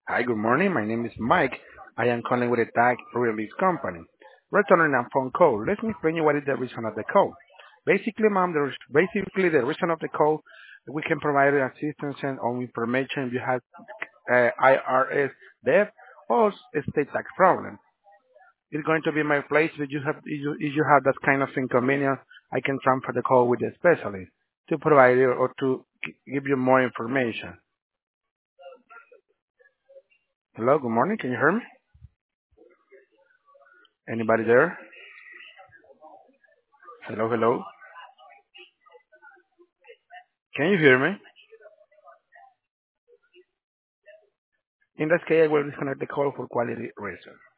Hi, good morning. My name is Mike. I am calling with a tag release company. Returning a phone call. Let me explain you what is the reason of the call. Basically, ma'am, basically the reason of the call, we can provide assistance and on information if you have IRS debt or estate tax problem. It's going to be my place if you have that kind of inconvenience. I can transfer the call with the specialist to provide you or to give you more information. Hello, good morning. Can you hear me? Anybody there? Hello, hello. Can you hear me? In that case, I will disconnect the call for quality reason.